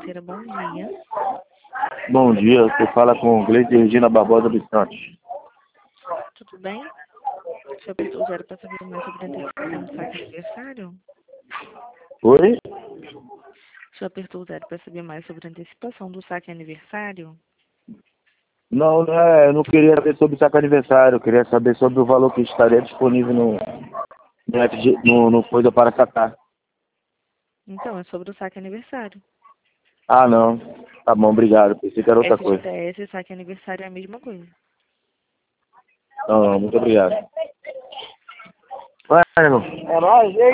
financeira, bom dia. Bom dia, você fala com Gleide Regina Barbosa dos Santos. Tudo bem? O senhor apertou 0 para saber mais sobre a antecipação do saque aniversário? Oi? O senhor apertou 0 para saber mais sobre a antecipação do saque aniversário? Não, eu não queria saber sobre o saque aniversário, eu queria saber sobre o valor que estaria disponível no coisa para sacar. Então, é sobre o saque aniversário. Ah, não. Tá bom, obrigado. Pensei que era outra coisa. FGTS e saque aniversário é a mesma coisa. Não, muito obrigado. Vai, irmão. É nóis,